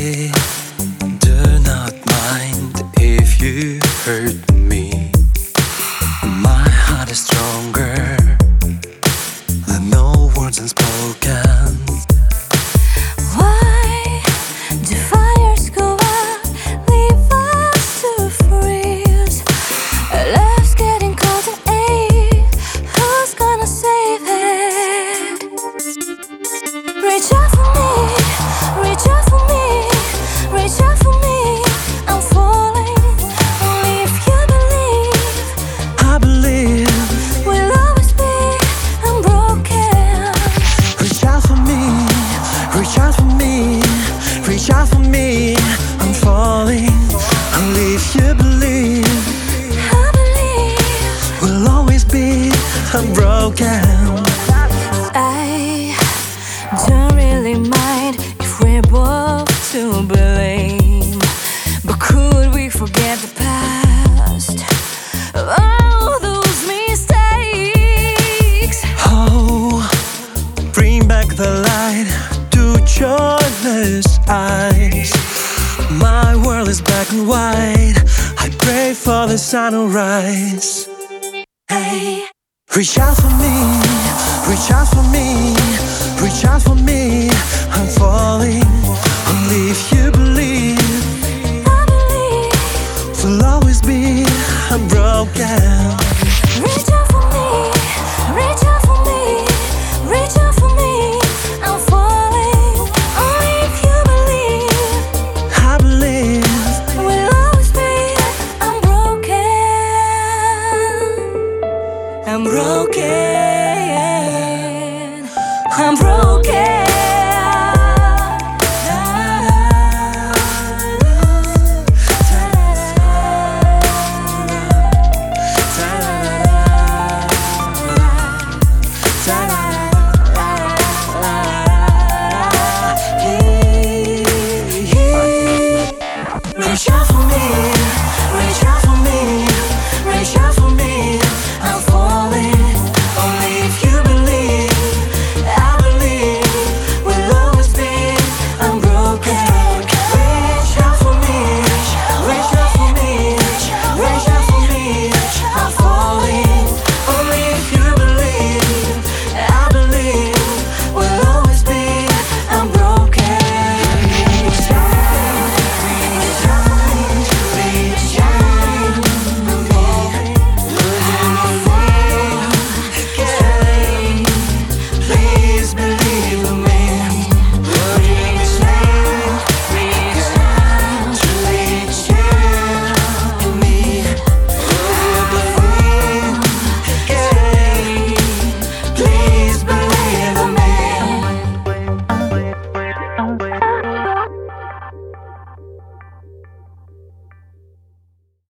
say, do not mind if you hurt me. My heart is stronger than no words unspoken. Why do fires go out, leave us to freeze? Love's getting cold and ache, who's gonna save it? Reach out for me, reach out for me, reach out for me. I'm falling, only if you believe. I believe. We'll always be unbroken. Reach out for me, reach out for me, reach out for me. I'm falling, only if you believe. I believe We'll always be unbroken. I don't really mind if we're both to blame, but could we forget the past? All those mistakes. Oh, bring back the light to joyless eyes. My world is black and white. I pray for the sun to rise. Hey, Reach out for me, reach out for me, reach out for me. I'm falling, only if you believe.